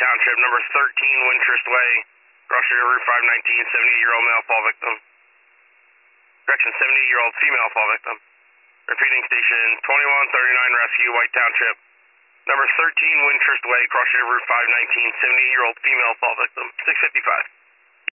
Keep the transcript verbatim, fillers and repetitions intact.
Township, number thirteen Wintrust Way, cross street Route five nineteen, seventy-eight-year-old male fall victim. Correction, seventy-eight-year-old female fall victim. Repeating, station twenty-one thirty-nine Rescue, White Township, number thirteen Wintrust Way, cross street Route five nineteen, seventy-eight-year-old female fall victim. six fifty-five.